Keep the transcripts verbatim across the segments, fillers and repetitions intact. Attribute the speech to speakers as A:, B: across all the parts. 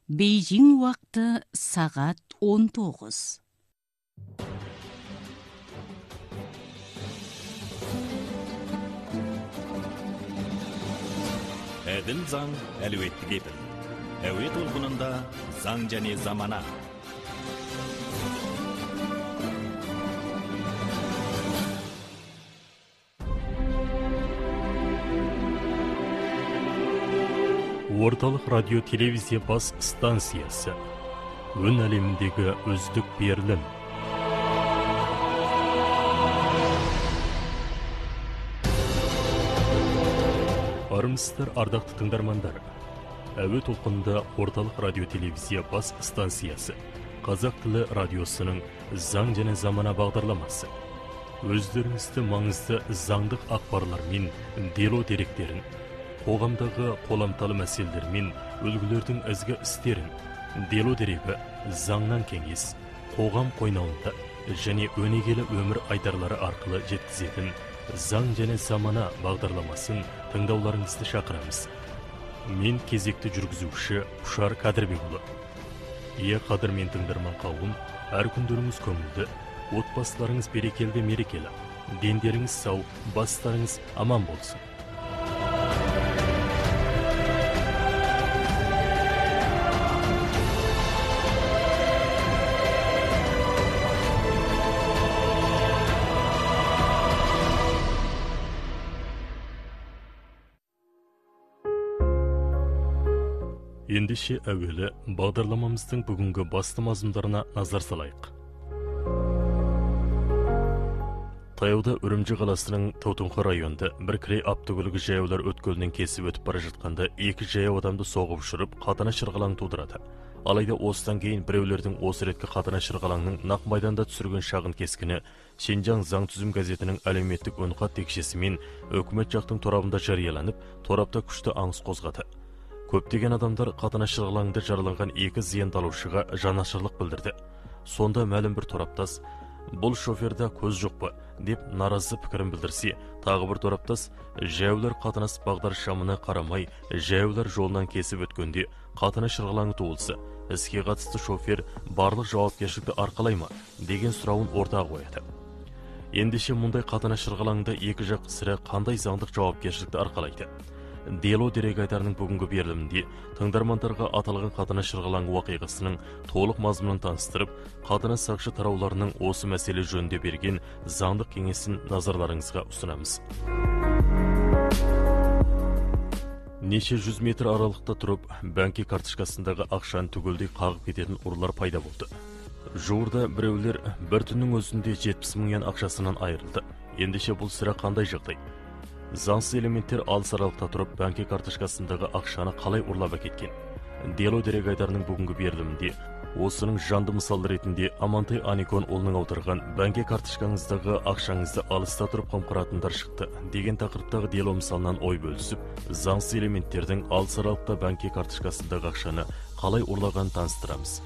A: Бейжің уақыты сағат он тоғыз.
B: Әділ заң әлеуетті кепіл. Әуе толқынында заң және замана.
C: Орталық радио телевизия бас станциясы. Өн әлеміндегі үздік берілім. Армысыздар, ардақты тыңдармандар. Әуе толқынында Орталық радио телевизия бас станциясы. Қазақ тілі радиосының заң және замана бағдарламасы. Өздеріңізді маңызды заңдық ақпарлар мен дело деректерін, қоғамдағы қоламталы мәселелер мен үлгілердің ізгі істерін, дело дерегі, заңнан кеңес, қоғам қойнауында және өнегелі өмір айтарлары арқылы жеткізетін заң және замана бағдарламасын тыңдауларыңызды шақырамыз. Мен кезекті жүргізуші Ұшар Қадырбекұлы. Е қадірмен тыңдарман қауым, әр күндеріңіз көңілді, отбасыларыңыз берекелі мерекелі, дендеріңіз сау, бастарыңыз аман болсын. Ендеше әуелі бағдарламамыздың бүгінгі басты мазмұндарына назар салайық. Таяуда Үрімжі қаласының Таутұңқы районында бір кірей автокөлігі жаяулар өткелінен кесіп өтіп бара жатқанда екі жаяу адамды соғып ұшырып, қатана шырғалаң тудырады. Алайда осыдан кейін біреулердің осы реткі қатана шырғалаңның нақ майданда түсірген шағын кескіні Шенжаң заң түзім газетінің әлеуметтік үнқат текшесімен өкімет жақтың торабында жарияланып, торапта күшті аңыс қозғады. Көптеген адамдар қатана шырғалаңда жараланған екі зияндалушыға жанашырлық білдірді. Сонда мәлім бір тораптас, бұл шоферда көз жоқ па, деп наразы пікірін білдірсе, тағы бір тораптас, жаяулар қатынас бағдаршамына қарамай, жаяулар жолынан кесіп өткенде қатана шырғалаңы туылса, іске қатысты шофер барлық жауапкершілікті арқалай ма, деген сұрауын ортаға қояды. Ендеше мұндай қатана шырғалаңда екі жақ сірә қандай заңдық жауапкершілікті арқалайды? Дело дерек айтарының бүгінгі берілімінде тыңдармандарға аталған қатана шырғалаң уақиғасының толық мазмұнын таныстырып, қатана сақшы тарауларының осы мәселе жөнінде берген заңдық кеңесін назарларыңызға ұсынамыз. Неше жүз метр аралықта тұрып, бәңке карточкасындағы ақшаны түгелдей қағып кететін ұрылар пайда болды. Жуырда біреулер бір түннің өзінде жетпіс мың йен ақшасынан айырылды. Ендеше бұл сірә қандай жағдай? Заңсыз элементтер алыс аралықта тұрып, бәңке карточкасындағы ақшаны қалай ұрлап әкеткен? Дело дерек айтарының бүгінгі берілімінде осының жанды мысал ретінде Амантай Аникон ұлының аударған бәңке карточкаңыздағы ақшаңызды алыста тұрып қамқыратындар шықты деген тақырыптағы дело мысалынан ой бөлісіп, заңсыз элементтердің алыс аралықта бәңке карточкасындағы ақшаны қалай ұрлағанын таныстырамыз.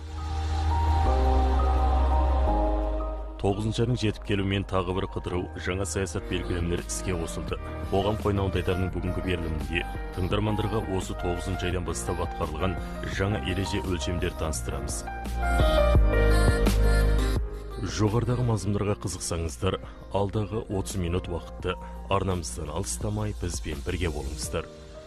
C: тоғызыншы айдың жетіп келуімен тағы бір қыдыру, жаңа саясат белгілемелері іске қосылды. Қоғам қойнауында айтарының бүгінгі берілімінде тыңдармандарға осы тоғызыншы айдан бастап атқарылған жаңа ереже өлшемдер таныстырамыз. Жоғарыдағы мазмұндарға қызықсаңыздар, алдағы отыз минут уақытты арнамыздан алыстамай бізбен бірге болыңыздар.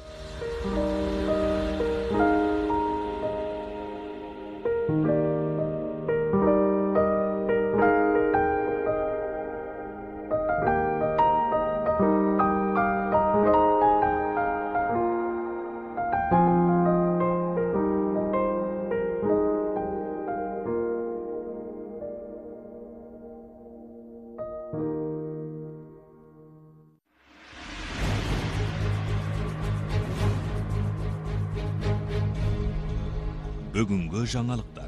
B: Бүгінгі жаңалықтар.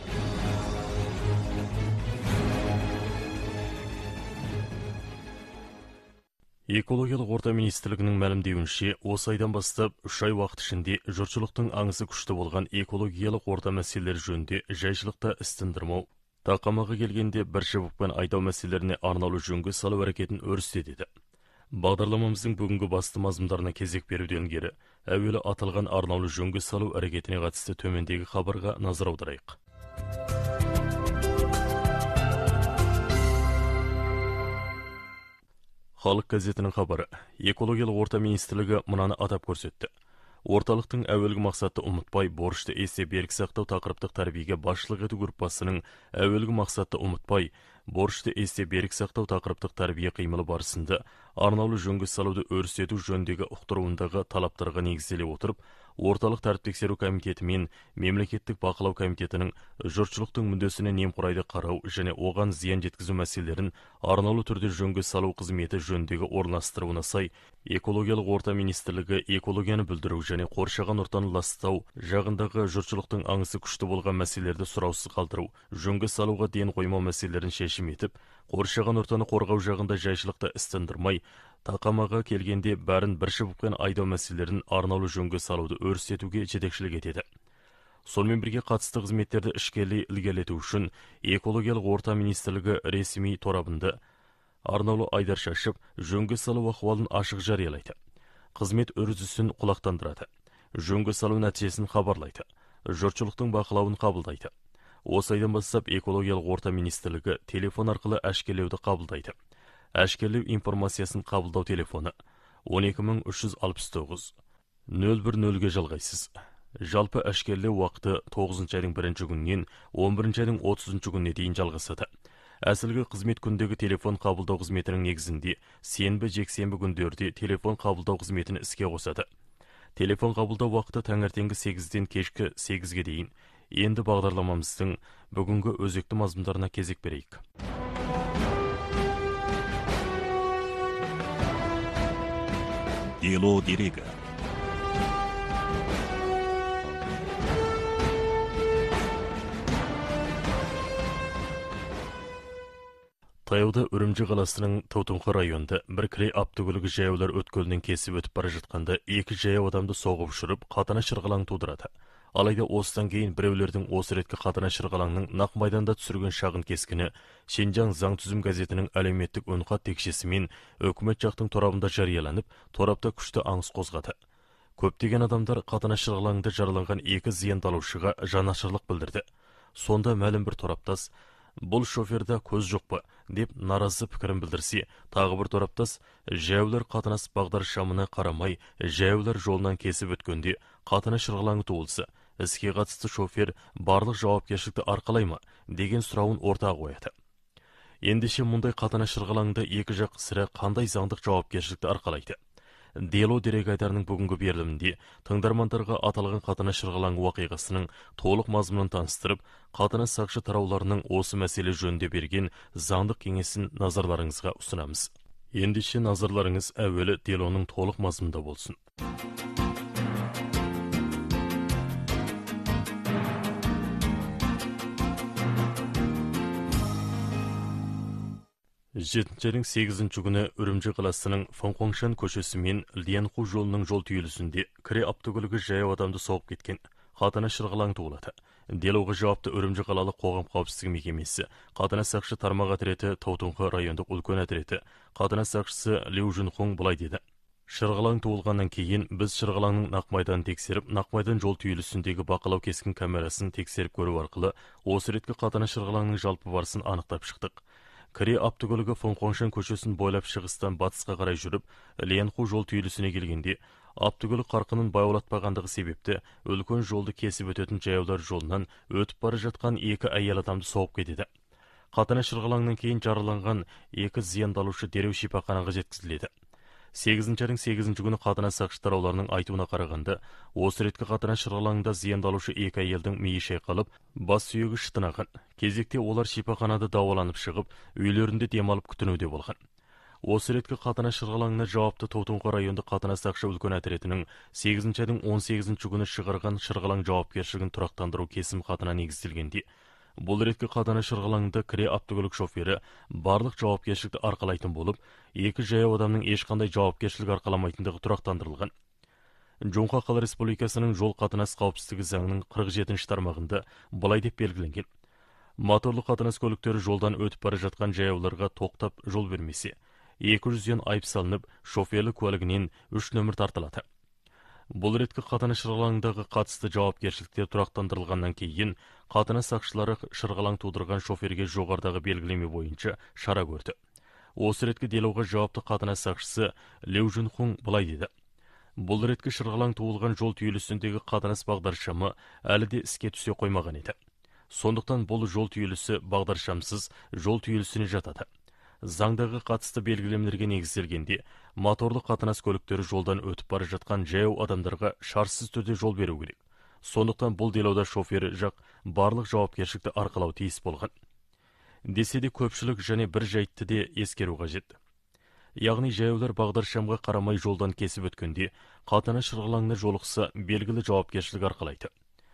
C: Экологиялық орта министрлігінің мәлімдеуінше, осы айдан бастап үш ай уақыт ішінде жұртшылықтың аңызы күшті болған экологиялық орта мәселелер жөнінде жайшылықта іс тындырмау, тақамағы келгенде бір шыбықпен айдау мәселелеріне арнаулы жөнге салу әрекетін өрістеді. Бағдарламамыздың бүгінгі басты мазмұндарына кезек беруден кері, әуелі аталған арнаулы жөнге салу әрекетіне қатысты төмендегі хабарға назар аударайық. Халық газетінің хабары. Экологиялық орта министрлігі мынаны атап көрсетті. Орталықтың әуелгі мақсатты ұмытпай, борышты есе берік сақтау тақырыптық тәрбиеге басшылық ету группасының әуелгі мақсатты ұмытпай, борышты есе берік сақтау тақырыптық тәрбие қимылы барысында арнаулы жөнге салуды өрістету жөніндегі ұқтыруындағы талаптарға негізделе отырып, орталық тәртіп тексеру комитеті мен мемлекеттік бақылау комитетінің жұртшылықтың мүддесіне немқұрайды қарау және оған зиян жеткізу мәселелерін арнаулы түрде жөнге салу қызметі жөніндегі орналастыруына сай, экологиялық орта министрлігі экологияны бүлдіру және қоршаған ортаны ластау жағындағы жұртшылықтың аңысы күшті болған мәселелерді сұраусыз қалдыру, жөнге салуға ден қоймау мәселелерін шешім етіп, қоршаған ортаны қорғау жағында жайшылықты істендірмай, тақамаға келгенде бәрін бір шыбықпен айдау мәселелерін арнаулы жөнге салуды өрістетуге жетекшілік етеді. Сонымен бірге қатысты қызметтерді ішкерлей ілгерілету үшін экологиялық орта министрлігі ресми торабында арнаулы айдар шашып, жөнге салу ахуалын ашық жариялайды. Қызмет үрдісін құлақтандырады. Жөнге салу нәтижесін хабарлайды. Жұртшылықтың бақылауын қабылдайды. Осы айдан бастап экологиялық орта министрлігі телефон арқылы әшкерлеуді қабылдайды. Әшкерлеу информациясын қабылдау телефоны он екі мың үш жүз алпыс тоғыз нөл бір нөлге жалғайсыз. Жалпы әшкерлеу уақыты тоғызыншы айдың бірінші күнінен он бірінші айдың отызыншы күніне дейін жалғасады. Әсілгі қызмет күндегі телефон қабылдау қызметінің негізінде сенбі жексенбі күндерде телефон қабылдау қызметін іске қосады. Телефон қабылдау уақыты таңертеңгі сегізден кешкі сегізге дейін. Енді бағдарламамыздың бүгінгі өзекті мазмұндарына кезек берейік.
B: Дело дерегі.
C: Таяуда Үрімжі қаласының Таутұңқы районында бір кірей автокөлігі жаяулар өткелінен кесіп өтіп бара жатқанда екі жаяу адамды соғып ұшырып, қатана шырғалаң тудырады. Алайда осыдан кейін біреулердің осы реткі қатана шырғалаңның нақ майданда түсірген шағын кескіні Шинжаң заң түзім газетінің әлеуметтік үнқат текшесімен өкімет жақтың торабында жарияланып, торапта күшті аңыс қозғады. Көптеген адамдар қатана шырғалаңда жараланған екі зияндалушыға жанашырлық білдірді. Сонда мәлім бір тораптас «Бұл шоферда көз жоқ па?» деп наразы пікірін білдірсе, тағы бір тораптас «Жаяулар қатынас бағдаршамына қарамай, жаяулар жолынан кесіп өткенде қатана шырғалаңы туылса, іске қатысты шофер барлық жауапкершілікті арқалай ма?» деген сұрауын ортаға қояды. Ендеше мұндай қатана шырғалаңда екі жақ сірә қандай заңдық жауапкершілікті арқалайды? Дело дерек айдарының бүгінгі берілімінде тыңдармандарға аталған қатана шырғалаң уақиғасының толық мазмұнын таныстырып, қатана сақшы тарауларының осы мәселе жөнінде берген заңдық кеңесін назарларыңызға ұсынамыз. Ендеше назарларыңыз әуелі делоның толық мазмұнында болсын. жетінші айдың сегізінші күні Үрімжі қаласының Фанқоңшан көшесі мен Лиянху жолының жол түйілісінде кіре автокөлігі жаяу адамды соғып кеткен. Қатана шырғалаң туылады. Делоға жауапты Үрімжі қалалық қоғам қауіпсіздігі мекемесі, қатана сақшы тармақ отряды Таутұңқы райондық үлкен отряды, қатана сақшысы Лю Жунхун былай деді. Шырғалаң туылғаннан кейін біз шырғалаңның нақмайдан тексеріп, нақмайдан жол түйілісіндегі бақылау кескін камерасын тексеріп көру арқылы осы реткі қатана шырғалаңның жалпы барысын анықтап шықтық. Кіре автокөлігі Фанқоңшан көшесін бойлап шығыстан батысқа қарай жүріп, Лиянху жол түйілісіне келгенде, автокөлік қарқынын баяулатпағандығы себепті үлкен жолды кесіп өтетін жаяулар жолынан өтіп бара жатқан екі әйел адамды соғып кетеді. Қатана шырғалаңнан кейін жараланған екі зияндалушы дереу шипаханаға жеткізіледі. сегізінші айдың сегізінші күні қатана сақшы тарауларының айтуына қарағанда, осы реткі қатана шырғалаңында зияндалушы екі әйелдің миы шайқалып, бас сүйегі шытынаған. Кезекте олар шипаханада дауаланып шығып, үйлерінде демалып күтінуде болған. Осы реткі қатана шырғалаңына жауапты Таутұңқы районды қатана сақшы үлкен отрядының сегізінші айдың он сегізінші күні шығарған шырғалаң жауапкершілігін тұрақтандыру кесім хатына негізделгенде, бұл реткі қатана шырғалаңында кіре автокөлік шофері барлық жауапкершілікті арқалайтын болып, екі жаяу адамның ешқандай жауапкершілік арқаламайтындығы тұрақтандырылған. Жоңқа қала республикасының жол қатынас қауіпсіздігі заңының қырық жетінші тармағында былай деп белгіленген. Моторлы қатынас көліктері жолдан өтіп бара жатқан жаяуларға тоқтап жол бермесе, екі жүзден айып салынып, шоферлік куәлігінен үш нөмір тартылады. Бұл реткі қатыны шырғалаңдағы қатысты жауапкершіліктер тұрақтандырылғаннан кейін, қатыны сақшылары шырғалаң тудырған шоферге жоғардағы белгілеме бойынша шара көрді. Осы реткі делауға жауапты қатыны сақшысы Леу Жунхун былай деді. Бұл реткі шырғалаң туылған жол түйілісіндегі қатынас бағдаршамы әлі де іске түсе қоймаған еді. Сондықтан бұл жол түйілісі бағдаршамсыз жол түйілісіне жатады. Заңдағы қатысты белгілемелерге негізделгенде, моторлы қатынас көліктері жолдан өтіп бара жатқан жаяу адамдарға шарсыз түрде жол беру керек. Сондықтан бұл делауда шофері жақ барлық жауапкершілікті арқалау тиіс болған. Десе де көпшілік және бір жайтты де ескеру қажет. Яғни жаяулар бағдаршамға қарамай жолдан кесіп өткенде, қатыны шырғалаңына жолықса белгілі жауапкершілік арқалайды.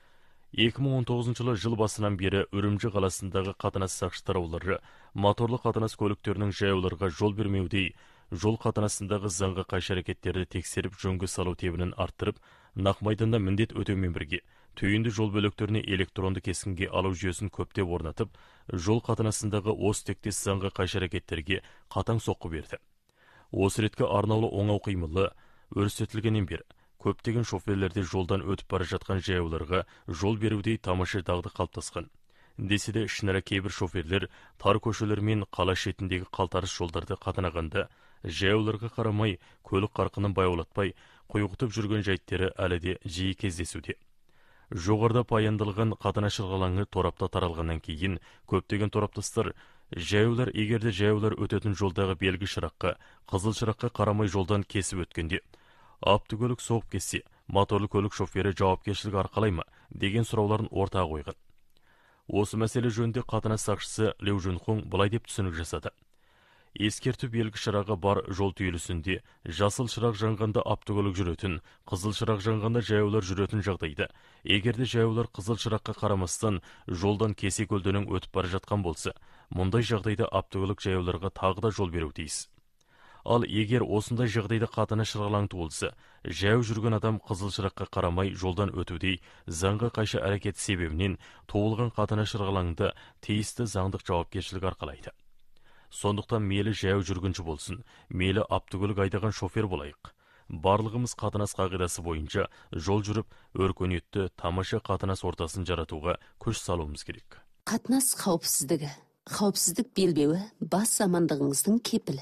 C: екі мың он тоғызыншы жылы жыл басынан бері Үрімжі қаласындағы қатынас сақшы тараулары моторлы қатынас көліктерінің жаяуларға жол бермеудей, жол қатынасындағы заңға қайшы әрекеттерді тексеріп жөнге салу тебінін арттырып, нақ-майданда міндет өтеумен бірге, түйінді жол бөліктеріне электронды кескінге алу жүйесін көптеп орнатып, жол қатынасындағы ос тектес заңға қайшы әрекеттерге қатаң соққы берді. Осы реткі арнаулы оңау қимылы өрістетілгеннен бері, көптеген шоферлерде жолдан өтіп бара жатқан жаяуларға жол берудей тамаша дағды қалыптасқан. Десе де ішінара кейбір шоферлер тар көшелер мен қала шетіндегі қалтарыс жолдарды қатынағанда, жаяуларға қарамай, көлік қарқынын баяулатпай, құйғытып жүрген жайттері әлі де жиі кездесуде. Жоғарда баяндалған қатына шырғалаңы торапта таралғаннан кейін, көптеген тораптастар жаяулар егерде жаяулар өтетін жолдағы белгі шыраққа, қызыл шыраққа қарамай жолдан кесіп өткенде, автокөлік соғып кетсе, моторлы көлік шофері жауапкершілік арқалай ма деген сұрауларын ортаға қойған. Осы мәселе жөнінде қатынас сақшысы Леу Жунхун былай деп түсінік жасады. Ескерту белгі шырағы бар жол түйілісінде жасыл шырақ жанғанда автокөлік жүретін, қызыл шырақ жанғанда жаяулар жүретін жағдайда, егерде жаяулар қызыл шыраққа қарамастан жолдан кесе көлденең өтіп бара жатқан болса, мұндай жағдайда автокөлік жаяуларға тағы да жол беру тиіс. Ал егер осындай жағдайда қатыны шырғалаң туылса, жаяу жүрген адам қызыл шыраққа қарамай жолдан өтудей заңға қайшы әрекет себебінен туылған қатыны шырғалаңда тиісті заңдық жауапкершілік арқалайды. Сондықтан мейлі жаяу жүргінші болсын, мейлі автокөлік айдаған шофер болайық. Барлығымыз қатынас қағидасы бойынша жол жүріп, өркениетті, тамаша қатынас ортасын жаратуға күш салуымыз керек.
D: Қатынас қауіпсіздігі, қауіпсіздік белбеуі бас амандығыңыздың кепілі.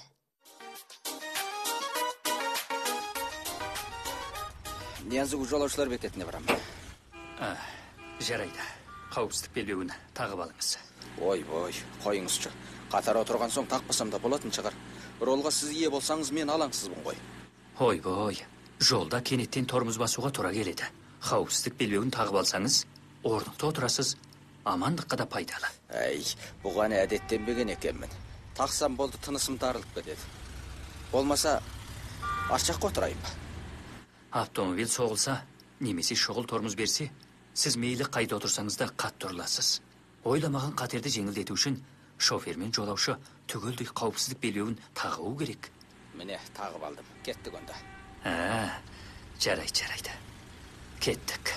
E: Ниязы жолаушылар бекетіне барамын.
F: Жарайды. Қауіпсіздік белбеуін тағып алыңыз.
E: Ой-ой, қойыңызшы. Қатар отырған соң тақпасам да болатын шығар. Ролға сіз ие болсаңыз, мен алаңсызбын ғой.
F: Ой-бой, жолда кенеттен тормоз басуға тура келеді. Қауіпсіздік белбеуін тағып алсаңыз, орнықты отырасыз, амандыққа да пайдалы.
E: Әй, бұған әдеттенбеген екенмін. Тақсам болды, тынысым тарылып кетеді. Болмаса, ашаққа отырайын ба?
F: Автомобиль соғылса, немесе шұғыл тормоз берсе, сіз мейлі қайда отырсаңыз да қатты ұрыласыз. Ойламаған қатерді жеңілдету үшін шофер мен жолаушы түгелдей қауіпсіздік белбеуін тағу керек.
E: Міне, тағып алдым. Кеттік онда.
F: А, жарайды, жарайды. Кеттік.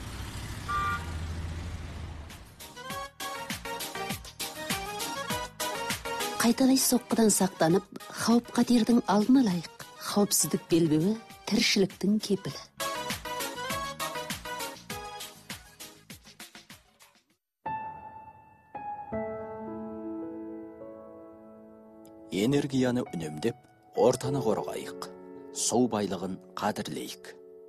D: Қайталай соққыдан сақтанып, қауіп қатердің алдын алайық. Қауіпсіздік белбеуі тіршіліктің кепілі.
E: Энергияны үнемдеп, ортаны қорғайық. Су байлығын қадірлейік.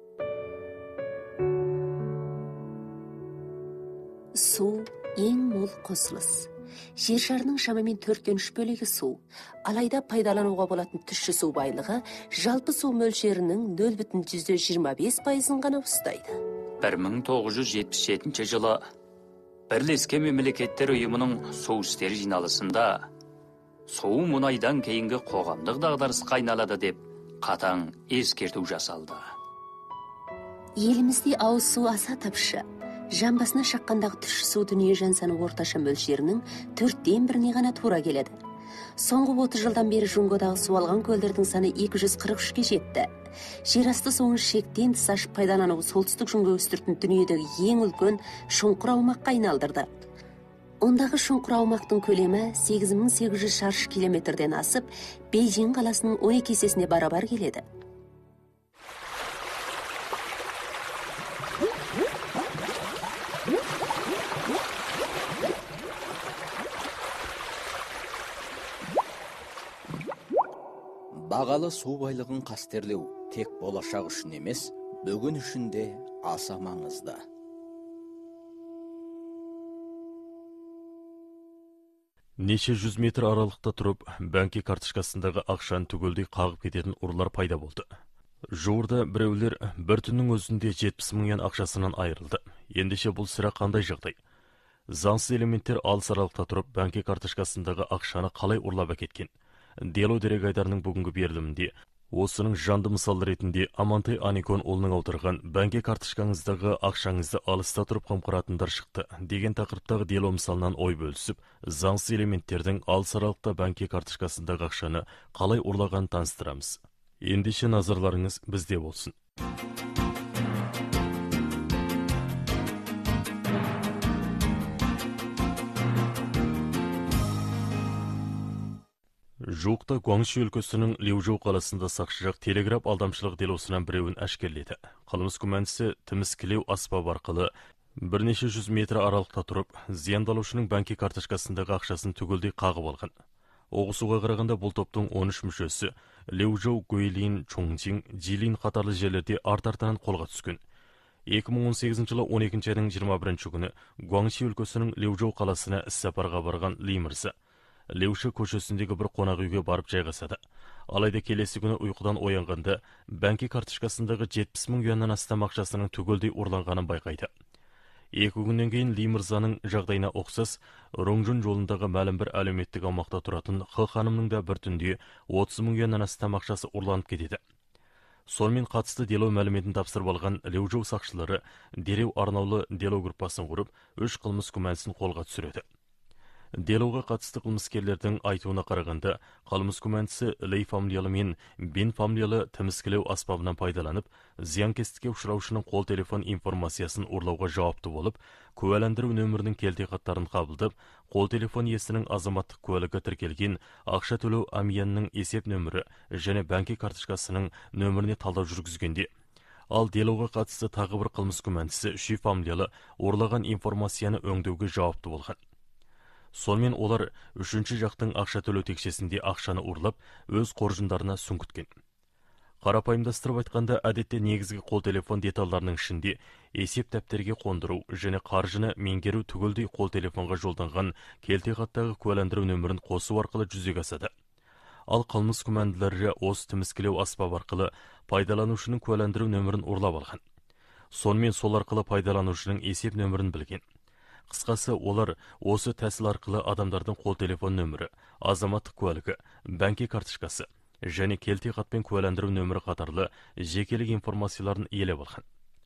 D: Су ең мол қосылыс. Жер шарының шамамен төрттен үш бөлігі су. Алайда пайдалануға болатын тұщы су байлығы жалпы су мөлшерінің нөл бүтін жүзден жиырма бес пайызын ғана ұстайды.
F: бір мың тоғыз жүз жетпіс жетінші жылы Бірлескен Мемлекеттер Ұйымының су істері жиналысында су мұнайдан кейінгі қоғамдық дағдарысқа айналады деп қатаң ескерту жасалды.
D: Елімізде ауыз су аса тапшы. Жан басына шаққандағы тұщы су дүние жан саны орташа мөлшерінің төрттен біріне ғана тура келеді. Соңғы отыз жылдан бері Жунғодағы су алған көлдердің саны екі жүз қырық үшке жетті. Жер асты суын шектен тыс ашып пайдалану солтүстік Жунго үстіртін дүниедегі ең үлкен шұңқыр аумаққа айналдырды. Ондағы шұңқыр аумақтың көлемі сегіз мың сегіз жүз шаршы километрден асып, Бейжің қаласының он екі есесіне барабар келеді.
E: Бағалы су байлығын қастерлеу тек болашақ үшін емес, бүгін үшін де аса маңызды.
C: Неше жүз метр аралықта тұрып, бәңке карточкасындағы ақшаны түгелдей қағып кететін ұрылар пайда болды. Жуырда біреулер бір түннің өзінде жетпіс мың юан ақшасынан айырылды. Ендеше бұл сірә қандай жағдай? Заңсыз элементтер алыс аралықта тұрып, бәңке карточкасындағы ақшаны қалай ұрлап әкеткен? Дело дерек айдарының бүгінгі берілімінде осының жанды мысал ретінде Амантай Аникон ұлының аударған бәңке карточкаңыздағы ақшаңызды алыста тұрып қымқыратындар шықты деген тақырыптағы дело мысалынан ой бөлісіп, заңсыз элементтердің алыс аралықта бәңке карточкасындағы ақшаны қалай ұрлағанын таныстырамыз. Ендеше назарларыңыз бізде болсын. Жуықта Гуаңши өлкесінің Леужоу қаласында сақшырақ телеграф алдамшылық делосынан біреуін әшкерледі. Қылмыс күмәндісі тіміскілеу аспап арқылы бірнеше жүз метр аралықта тұрып, зияндалушының бәңке карточкасындағы ақшасын түгелдей қағып алған. Оғысуға қарағанда бұл топтың он үш мүшесі Леужоу, Гуйлин, Чоңжин, Жилин қатарлы жерлерде арт-артынан қолға түскен. екі мың он сегізінші жылы он екінші айының жиырма бірінші күні Гуаңши өлкесінің Леужоу қаласына іс-сапарға барған Ли мырза Леуші көшесіндегі бір қонақ үйге барып жайғасады. Алайда келесі күні ұйқыдан оянғанда бәңке карточкасындағы жетпіс мың юаннан астам ақшасының түгелдей ұрланғанын байқайды. Екі күннен кейін Ли мырзаның жағдайына ұқсас Роңжун жолындағы мәлім бір әлеуметтік аумақта тұратын Х ханымның да бір түнде отыз мың юаннан астам ақшасы ұрланып кетеді. Сонымен қатысты дело мәліметін тапсырып алған Леужоу сақшылары дереу арнаулы дело группасын құрып, үш қылмыс күмәнісін қолға түсіреді. Делоға қатысты қылмыскерлердің айтуына қарағанда, қылмыс күмәндісі Лей фамилиялы мен Бен фамилиялы тіміскілеу аспабынан пайдаланып, зиянкестікке ұшыраушының қол телефон информациясын ұрлауға жауапты болып, куәландыру нөмірінің келтиқаттарын қабылдап, қол телефон иесінің азаматтық куәлігі тіркелген ақша төлеу амиянның есеп нөмірі және бәңке карточкасының нөміріне талдау жүргізгенде, ал делоға қатысты тағы бір қылмыс күмәндісі Ши фамилиялы ұрлаған информацияны өңдеуге жауапты болған. Сонымен олар үшінші жақтың ақша төлеу текшесінде ақшаны ұрлап, өз қоржындарына сүңгіткен. Қарапайымдастырып айтқанда, әдетте негізгі қол телефон деталдарының ішінде есеп дәптерге қондыру және қаржыны меңгеру түгелдей қол телефонға жолданған келтиқаттағы куәландыру нөмірін қосу арқылы жүзеге асады. Ал қылмыс күмәнділері осы тіміскілеу аспап арқылы пайдаланушының куәландыру нөмірін ұрлап алған. Сонымен сол арқылы пайдаланушының есеп нөмірін білген. Қысқасы, олар осы тәсіл арқылы адамдардың қол телефон нөмірі, азаматтық куәлігі, бәңке карточкасы және келтиқатпен куәландыру нөмірі қатарлы жекелік информацияларын иелеп алған.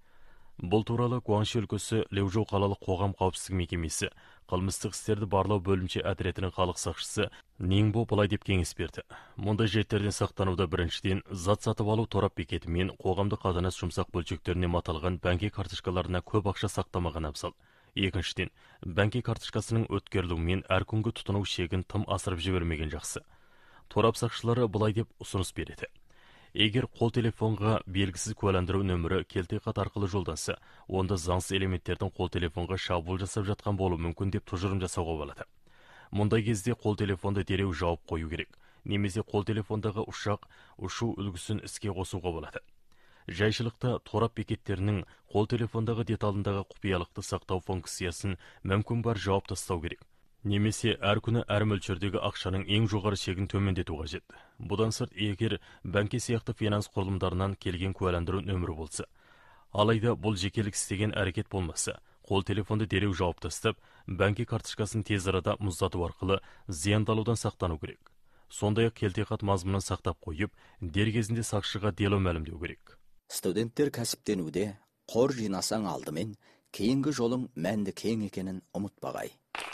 C: Бұл туралы Гуаңши өлкесі Леужоу қалалық қоғам қауіпсіздік мекемесі қылмыстық істерді барлау бөлімше әдіретінің халық сақшысы Ниңбо былай деп кеңес берді. Мұндай жеттерден сақтануда біріншіден зат сатып алу торап бекеті мен қоғамдық қатынас жұмсақ бөлшектеріне маталған бәңке карточкаларына көп ақша сақтамаған абзал. Екіншіден, бәңке карточкасының өткерлуі мен әр күнгі тұтыну шегін тым асырып жібермеген жақсы. Торап сақшылары былай деп ұсыныс береді. Егер қол телефонға белгісіз куәландыру нөмірі келтиқат арқылы жолданса, онда заңсыз элементтердің қол телефонға шабуыл жасап жатқан болуы мүмкін деп тұжырым жасауға болады. Мұндай кезде қол телефонды дереу жауып қою керек, немесе қол телефондағы ұшақ ұшу үлгісін іске қосуға болады. Жайшылықта торап бекеттерінің қол телефондағы деталындағы құпиялықты сақтау функциясын мүмкін бар жауап тастау керек. Немесе әр күні әр мөлшердегі ақшаның ең жоғары шегін төмендету қажет. Бұдан сырт, егер бәңке сияқты финанс құрылымдарынан келген куәландыру нөмірі болса, алайда бұл жекелік істеген әрекет болмаса, қол телефонды дереу жауап тастап, бәңке карточкасын тез арада мұздату арқылы зияндалудан сақтану керек. Сондай-ақ келтиқат мазмұнын сақтап қойып, дер кезінде сақшыға дело мәлімдеу керек.
E: Студенттер кәсіптенуде қор жинасаң алдымен, кейінгі жолың мәнді кең екенін ұмытпағай.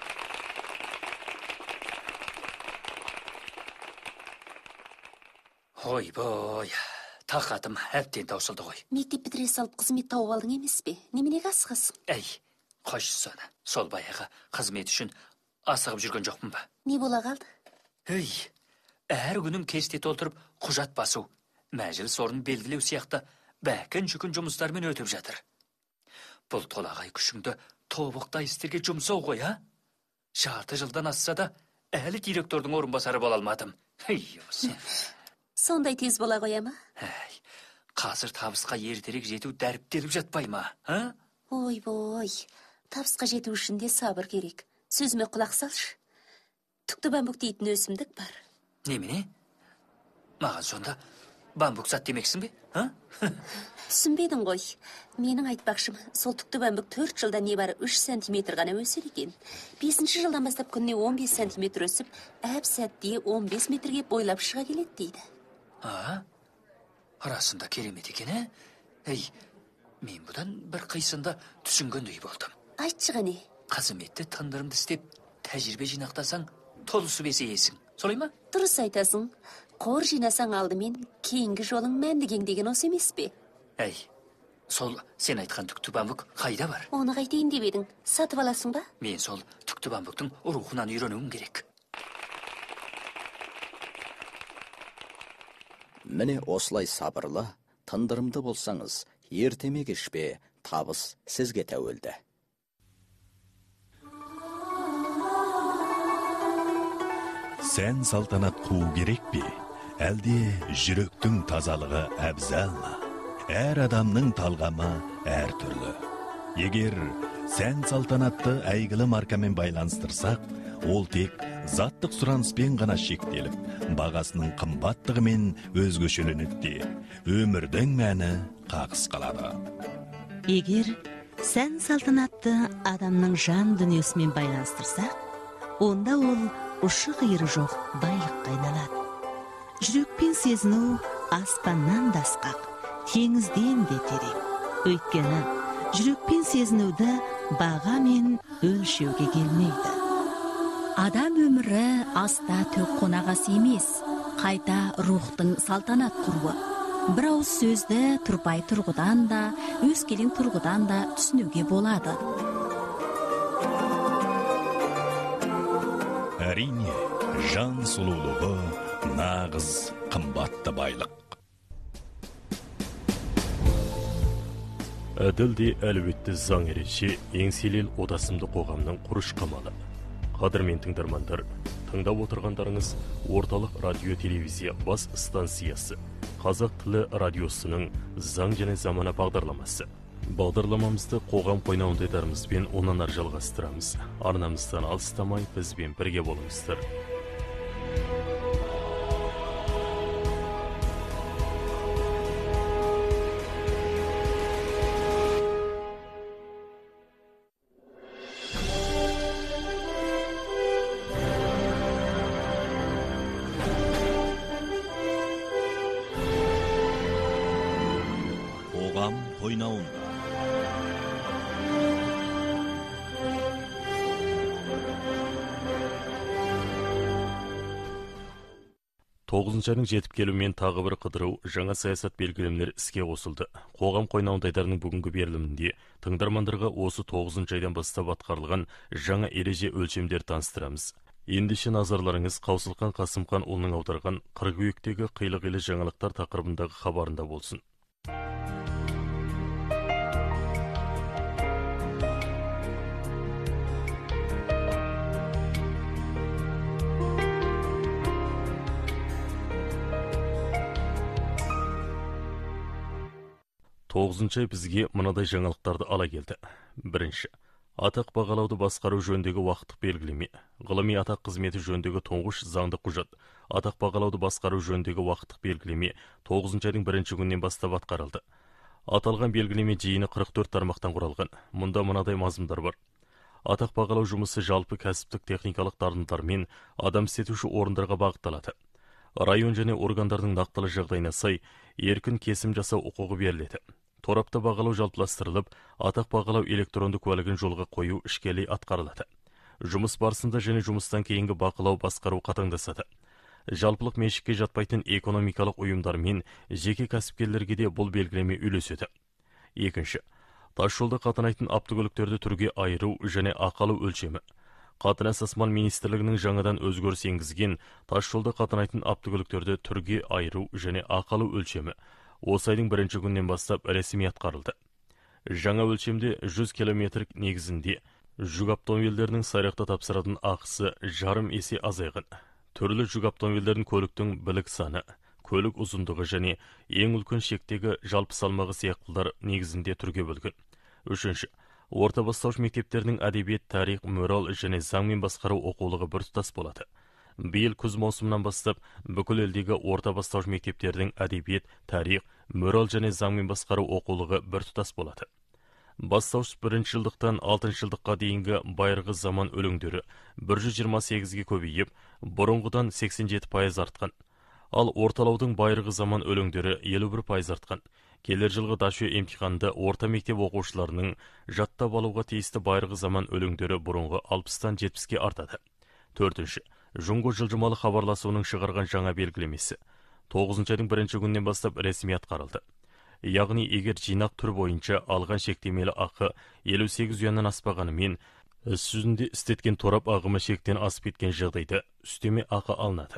F: Ой-бой, тақатым әбден таусылды ғой.
D: Мектеп бітіре салып қызмет тауып алдың емес пе? Неменеге асығасың?
F: Әй, қош соны. Сол баяғы қызмет үшін асығып жүрген жоқпын ба?
D: Не бола қалды?
F: Ей, әр күнің кесте толтырып құжат басу, мәжіліс орнын белгілеу сияқты бәкін жүкін жұмыстармен өтіп жатыр. Бұл толағай күшіңді тобықта істерге жұмсау ғой, а? Жарты жылдан асса да әлі директордың орынбасары бола алмадым. Ей, сен.
D: Сондай тез бола қоя ма?
F: Әй, қазір табысқа ертерек жету дәріптеліп жатпай ма, а?
D: Ой, бой, табысқа жету үшін де сабыр керек. Сөзіме құлақ салшы. Түкті бамбук дейтін өсімдік бар.
F: Немене? Маған сонда бамбук сат демексің бе? А?
D: Түсінбедің ғой. Менің айтпақшым, сол түкті бамбук төрт жылда не бары үш сантиметр ғана өсер екен. бесінші жылдан бастап күніне он бес сантиметр өсіп, әп сәтте он бес метрге бойлап шыға келеді дейді.
F: А? Расында керемет екен, ә? Ей, мен бұдан бір қисында түсінгендей болдым.
D: Айтшы ғане.
F: Қызметті тындырымды істеп, тәжірибе жинақтасаң, толысып есейесің. Солай ма?
D: Дұрыс айтасың. Қор жинасаң алдымен, кейінгі жолың мәнді кеңдеген осы емес пе?
F: Әй, сол сен айтқан түкті бамбук қайда бар?
D: Оны қайтейін деп едің. Сатып аласың ба?
F: Мен сол түкті бамбуктың рухынан үйренуім керек.
E: Міне осылай сабырлы, тындырымды болсаңыз, ертеме кешпе табыс сізге тәуелді.
B: Сән салтанат қуу керек пе? Әлде жүректің тазалығы әбзал ма? Әр адамның талғамы әр түрлі. Егер сән салтанатты әйгілі маркамен байланыстырсақ, ол тек заттық сұраныспен ғана шектеліп, бағасының қымбаттығымен өзгешеленеді де, өмірдің мәні қағыс қалады.
A: Егер сән салтанатты адамның жан дүниесімен байланыстырсақ, онда ол ұшы қиыры жоқ байлыққа айналады. Жүрекпен сезіну аспаннан да асқақ, теңізден де терең. Өйткені жүрекпен сезінуді бағамен өлшеуге келмейді.
G: Адам өмірі аста төк қонағасы емес, қайта рухтың салтанат құруы. Бір ауыз сөзді тұрпай тұрғыдан да, өскелең тұрғыдан да түсінуге болады.
B: Әрине, жан сұлулығы нағыз қымбатты байлық.
C: Әділде әлеуетті заң ереже еңселел одасымды қоғамның құрыш қамалы. Қадірмен тыңдармандар, тыңдап отырғандарыңыз орталық радио телевизия бас станциясы Қазақ тілі радиосының заң және замана бағдарламасы. Бағдарламамызды қоғам қойнауындайдарымызбен онан ары жалғастырамыз. Арнамыздан алыстамай бізбен бірге болыңыздар.
B: Қоғам қойнауында.
C: тоғызыншы айдың жетіп келуімен тағы бір қыдыру, жаңа саясат белгілемелер іске қосылды. Қоғам қойнауындайдарының бүгінгі берілімінде тыңдармандарға осы тоғызыншы айдан бастап атқарылған жаңа ереже өлшемдер таныстырамыз. Ендеше назарларыңыз Қаусылқан Қасымхан ұлының аударған қыркүйектегі қилы-қилы жаңалықтар тақырыбындағы хабарында болсын. тоғызыншы ай бізге мынадай жаңалықтарды ала келді. Бірінші, атақ бағалауды басқару жөніндегі уақыттық белгілеме, ғылыми атақ қызметі жөніндегі тұңғыш заңды құжат, атақ бағалауды басқару жөніндегі уақыттық белгілеме тоғызыншы айдың бірінші күнінен бастап атқарылды. Аталған белгілеме жиыны қырық төрт тармақтан құралған. Мұнда мынадай мазмұндар бар. Атақ бағалау жұмысы жалпы кәсіптік техникалық дарындар мен адам істетуші орындарға бағытталады. Район және органдардың нақтылы жағдайына сай еркін кесім жасау құқығы беріледі. Торапта бағалау жалпыластырылып, атақ бағалау электронды куәлігін жолға қою ішкелей атқарылады. Жұмыс барысында және жұмыстан кейінгі бақылау басқару қатаңдасады. Жалпылық меншікке жатпайтын экономикалық ұйымдар мен жеке кәсіпкерлерге де бұл белгілеме үйлеседі. Екінші, тас жолда қатынайтын автокөліктерді түрге айыру және ақылы өлшемі. Қатынас асман министрлігінің жаңадан өзгеріс енгізген тас жолда қатынайтын автокөліктерді түрге айыру және ақылы өлшемі осы айдың бірінші күннен бастап ресми атқарылды. Жаңа өлшемде жүз километр негізінде жүк автомобильдерінің сайрақта тапсыратын ақысы жарым есе азайған. Түрлі жүк автомобильдердің көліктің білік саны, көлік ұзындығы және ең үлкен шектегі жалпы салмағы сияқтылар негізінде түрге бөлген. Үшінші, орта бастауыш мектептерінің әдебиет, тарих, мораль және заңмен басқару оқулығы біртұтас болады. Биыл күз маусымынан бастап бүкіл елдегі орта бастауыш мектептердің әдебиет, тарих, мораль және заңмен басқару оқулығы біртұтас болады. Бастауыш бірінші жылдықтан алтыншы жылдыққа дейінгі байырғы заман өлеңдері бір жүз жиырма сегізге көбейіп, бұрынғыдан сексен жеті пайыз артқан. Ал орталаудың байырғы заман өлеңдері елу бір пайыз артқан. Келер жылғы дашө емтиханды орта мектеп оқушыларының жаттап алуға тиісті байырғы заман өлеңдері бұрынғы алпыстан жетпіске артады. Төртінші, Жұңго жылжымалы хабарласуының шығарған жаңа белгілемесі тоғызыншы айдың бірінші күннен бастап ресми атқарылды. Яғни, егер жинақ түр бойынша алған шектемелі ақы елу сегіз юаннан аспағанымен, іс жүзінде істеткен торап ағымы шектен асып кеткен жағдайда үстеме ақы алынады.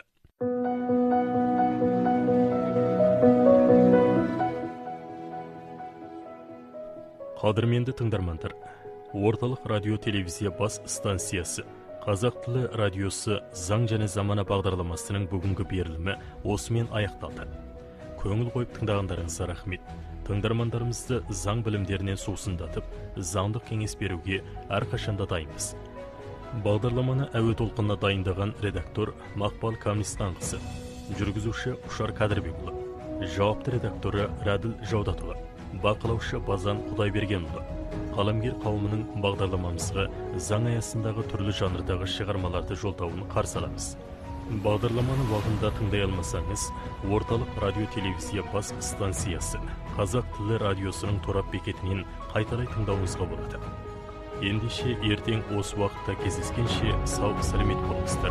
C: Қадірменді тыңдармандар, орталық радио телевизия бас станциясы Қазақ тілі радиосы заң және замана бағдарламасының бүгінгі берілімі осымен аяқталды. Көңіл қойып тыңдағандарыңызға рахмет. Тыңдармандарымызды заң білімдерінен сусындатып, заңдық кеңес беруге әрқашанда дайынбыз. Бағдарламаны әуе толқынына дайындаған редактор Мақпал Камнистанқызы, жүргізуші Ұшар Кәдірбекұлы, жауапты редакторы Рәділ Жаудатұлы, бақылаушы Базан Құдайбергенұлы. Қаламгер қауымының бағдарламамызға заң аясындағы түрлі жанрдағы шығармаларды жолдауын қарсы аламыз. Бағдарламаны уақытында тыңдай алмасаңыз, орталық радио телевизия бас станциясы Қазақ тілі радиосының торап бекетінен қайталай тыңдауыңызға болады. Ендеше ертең осы уақытта кездескенше сау сәлемет болыңыздар.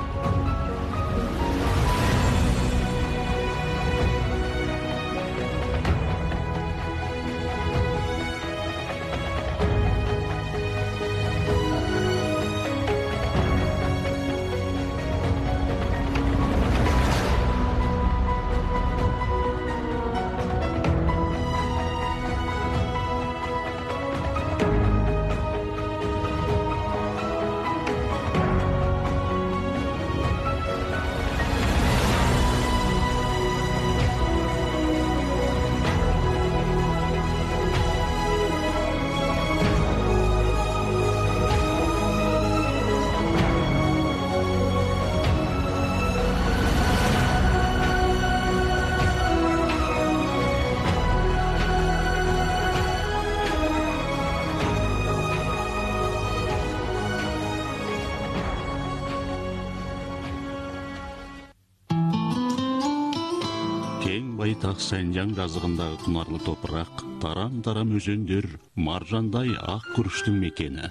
H: Байтақ Сәнжан жазығындағы құнарлы топырақ, тарам-тарам өзендер, маржандай ақ күріштің мекені.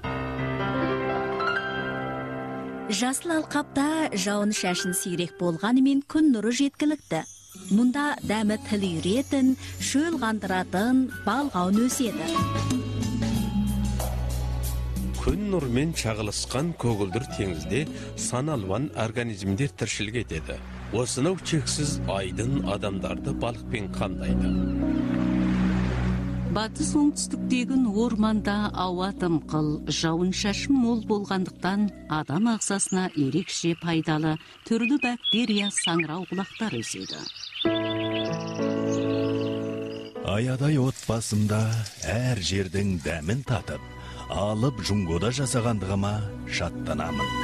G: Жасыл алқапта жауын шашын сирек болғанымен күн нұры жеткілікті. Мұнда дәмі тіл үйретін, шөл қандыратын балғауын өседі.
I: Күн нұрмен шағылысқан көгілдір теңізде саналуан организмдер тіршілік етеді. Осынау чексіз айдын адамдарды балықпен қамдайды.
J: Батыс оңтүстіктегі орманда ауа дымқыл, жауын шашын мол болғандықтан адам ағзасына ерекше пайдалы түрлі бактерия саңырау құлақтар өседі.
B: Аядай отбасымда әр жердің дәмін татып, алып Жұңгода жасағандығыма шаттанамын.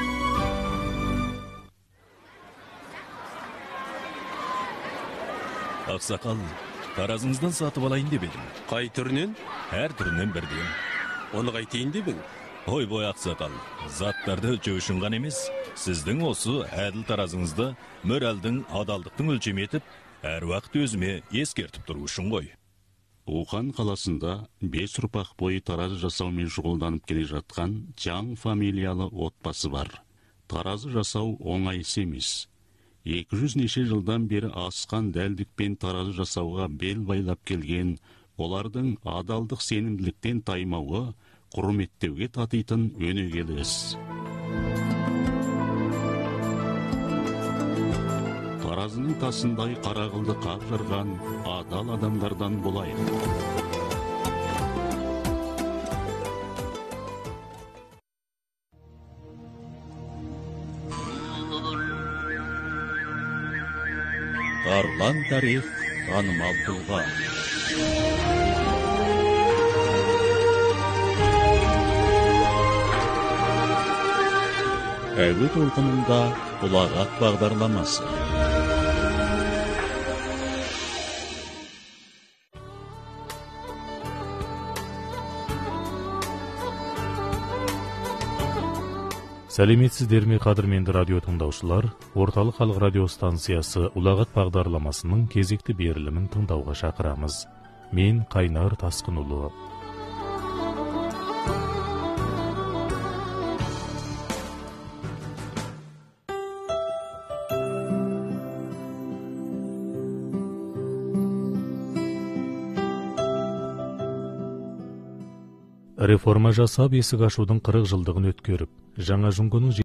B: Ақсақал, таразыңыздан сатып алайын деп едім.
I: Қай түрінен?
B: Әр түрінен бірден.
I: Оны қайтейін деп ең?
B: Ой бой ақсақал, заттарды өлшеу үшін ғана емес, сіздің осы әділ таразыңызды моральдың, адалдықтың өлшем етіп, әр уақыт өзіме ескертіп тұру үшін ғой.
H: Ухан қаласында бес ұрпақ бойы таразы жасаумен шұғылданып келе жатқан Чаң фамилиялы отбасы бар. Таразы жасау оңай іс емес. екі жүз неше жылдан бері асқан дәлдікпен таразы жасауға бел байлап келген, олардың адалдық сенімділіктен таймауы құрметтеуге татитын өнегелі іс. таразының тасындай қара қылды қақ жарған адал адамдардан болайық.
K: Тарлан тарих танымал тұлға. Әуе толқынында ұлағат бағдарламасы.
C: Сәлеметсіздер ме, қадірменді радио тыңдаушылар? Орталық халық радио станциясы ұлағат бағдарламасының кезекті берілімін тыңдауға шақырамыз. Мен Қайнар Тасқынұлы. Реформа жасап, есік ашудың қырық жылдығын өткеріп, жаңа жұңгының